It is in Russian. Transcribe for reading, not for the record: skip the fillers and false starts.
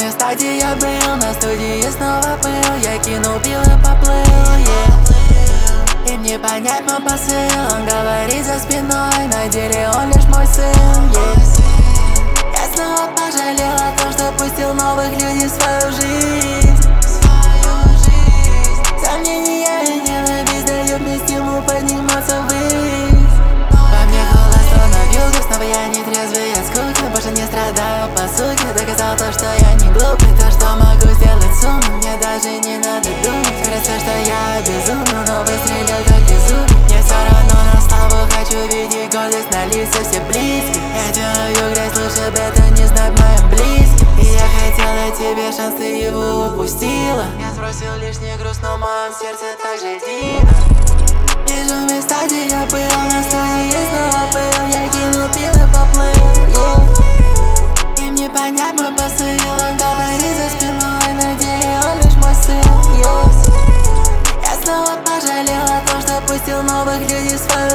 же стадии я был, на студии снова был. Я кинул пил и поплыл, И мне понять мой посыл. Он говорит за спиной, на деле он лишь мой сын, Я снова пожалел о том, что пустил новых людей в свою жизнь. Сомнения и ненависть дают мне стимул подниматься ввысь. Во мне голос становился, снова я не трезвый от скуки. Больше не страдаю по сути, доказал то, что я не глупый. То, что могу сделать с умом, мне даже не надо думать. Кажется, что я безумный, но выстрелил как безумный. Мне все равно на славу, хочу видеть гордость на лице все близких. Я делаю грязь, лучше бы это не знать моим близким. И я хотел дать тебе шанс, ты его упустила. Я сбросил лишний груз, но в моем сердце так же дико. Вижу места, где я был, на студии снова был. Я кинул пил и поплыл, И мне понять мой посыл. Он говорит за спиной, на деле он лишь мой сын, Я снова пожалел о том, что пустил новых людей в свою